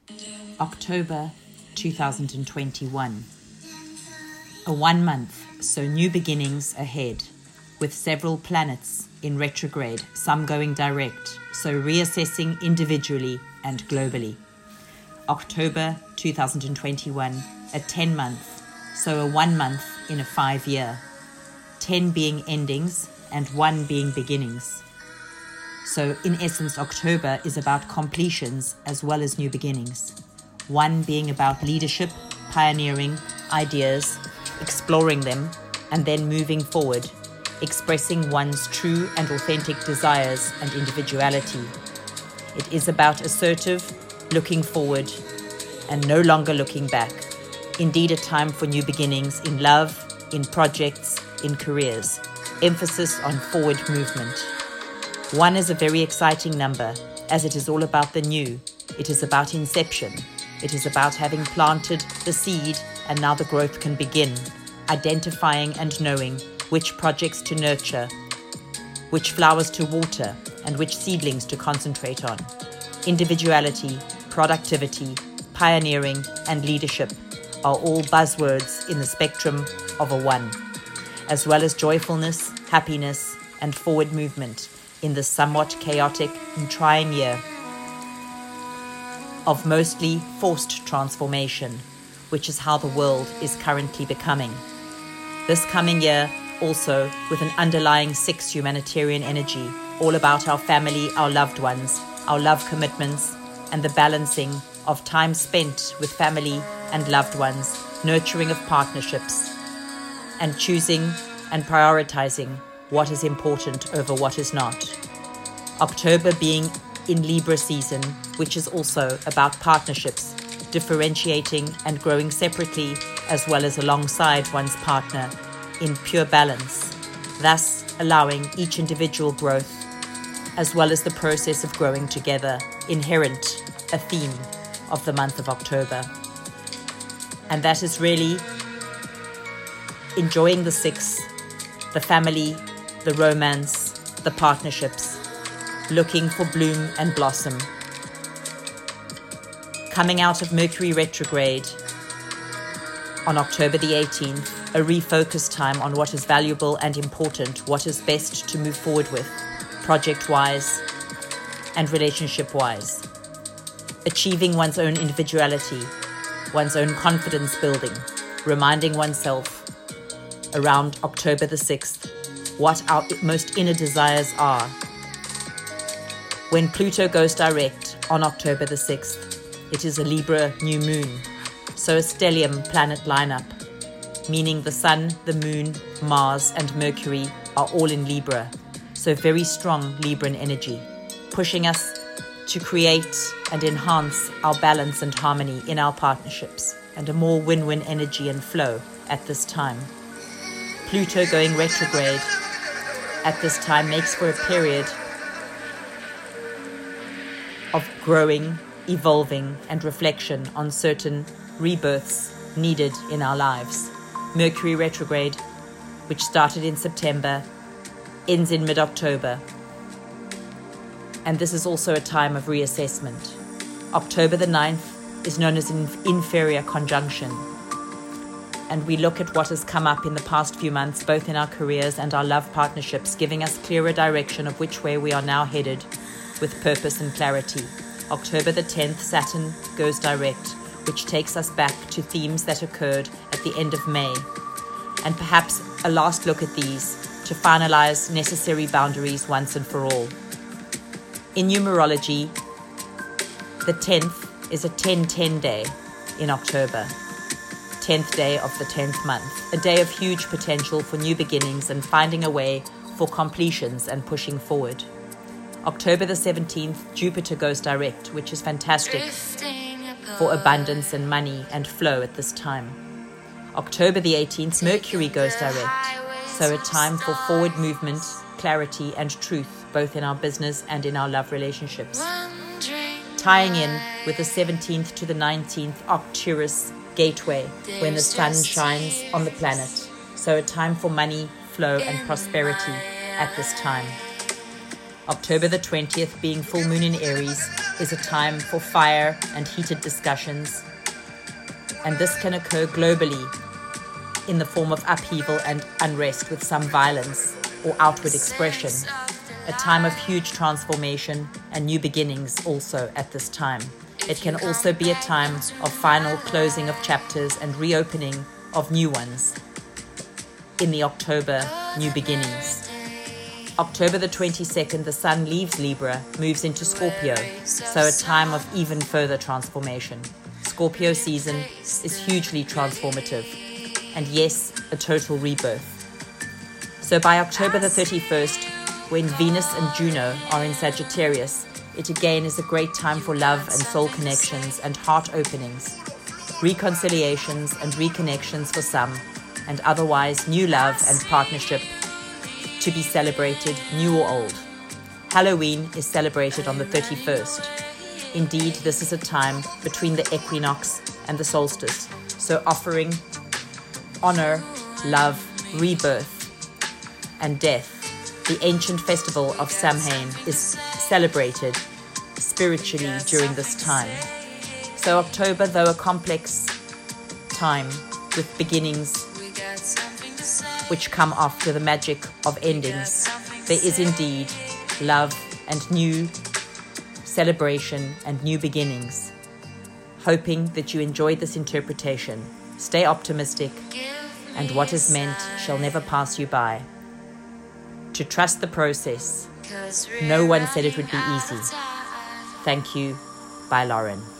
October 2021. A 1 month, so new beginnings ahead, with several planets in retrograde, some going direct, so reassessing individually and globally. October 2021, a 10 month, so a 1 month in a 5 year, 10 being endings and 1 being beginnings. So in essence, October is about completions as well as new beginnings. 1 being about leadership, pioneering, ideas, exploring them, and then moving forward, expressing one's true and authentic desires and individuality. It is about assertive, looking forward, and no longer looking back. Indeed, a time for new beginnings in love, in projects, in careers. Emphasis on forward movement. 1 is a very exciting number, as it is all about the new. It is about inception. It is about having planted the seed, and now the growth can begin. Identifying and knowing which projects to nurture, which flowers to water, and which seedlings to concentrate on. Individuality, productivity, pioneering, and leadership are all buzzwords in the spectrum of a 1, as well as joyfulness, happiness, and forward movement in the somewhat chaotic and trying year of mostly forced transformation, which is how the world is currently becoming. This coming year also with an underlying 6 humanitarian energy, all about our family, our loved ones, our love commitments, and the balancing of time spent with family and loved ones, nurturing of partnerships, and choosing and prioritizing what is important over what is not. October being in Libra season, which is also about partnerships, differentiating and growing separately as well as alongside one's partner in pure balance, thus allowing each individual growth as well as the process of growing together, inherent a theme of the month of October. And that is really enjoying the 6, the family, the romance, the partnerships, looking for bloom and blossom. Coming out of Mercury retrograde on October the 18th, a refocus time on what is valuable and important, what is best to move forward with, project-wise and relationship-wise. Achieving one's own individuality, one's own confidence building, reminding oneself around October the 6th what our most inner desires are. When Pluto goes direct on October the 6th, it is a Libra new moon, so a stellium planet lineup, meaning the Sun, the Moon, Mars, and Mercury are all in Libra, so very strong Libran energy, pushing us to create and enhance our balance and harmony in our partnerships, and a more win-win energy and flow at this time. Pluto going retrograde at this time makes for a period of growing, evolving, and reflection on certain rebirths needed in our lives. Mercury retrograde, which started in September, ends in mid-October. And this is also a time of reassessment. October the 9th is known as an inferior conjunction. And we look at what has come up in the past few months, both in our careers and our love partnerships, giving us clearer direction of which way we are now headed with purpose and clarity. October the 10th, Saturn goes direct, which takes us back to themes that occurred at the end of May, and perhaps a last look at these to finalize necessary boundaries once and for all. In numerology, the 10th is a 10-10 day in October, 10th day of the 10th month, a day of huge potential for new beginnings and finding a way for completions and pushing forward. October the 17th, Jupiter goes direct, which is fantastic for abundance and money and flow at this time. October the 18th, Mercury goes direct, so a time for forward movement, clarity, and truth, both in our business and in our love relationships. Tying in with the 17th to the 19th Arcturus gateway, when the sun shines on the planet, so a time for money, flow, and prosperity at this time. October the 20th being full moon in Aries, is a time for fire and heated discussions, and this can occur globally in the form of upheaval and unrest with some violence or outward expression. A time of huge transformation and new beginnings also at this time. It can also be a time of final closing of chapters and reopening of new ones in the October new beginnings. October the 22nd, the sun leaves Libra, moves into Scorpio, so a time of even further transformation. Scorpio season is hugely transformative, and yes, a total rebirth. So by October the 31st, when Venus and Juno are in Sagittarius, it again is a great time for love and soul connections and heart openings, reconciliations and reconnections for some, and otherwise new love and partnership to be celebrated, new or old. Halloween is celebrated on the 31st. Indeed, this is a time between the equinox and the solstice, so offering honor, love, rebirth, and death. The ancient festival of Samhain is celebrated spiritually during this time. So October, though a complex time with beginnings which come after the magic of endings, there is indeed love and new celebration and new beginnings. Hoping that you enjoyed this interpretation. Stay optimistic, and what is meant shall never pass you by. To trust the process. No one said it would be easy. Thank you. Bye, Lauren.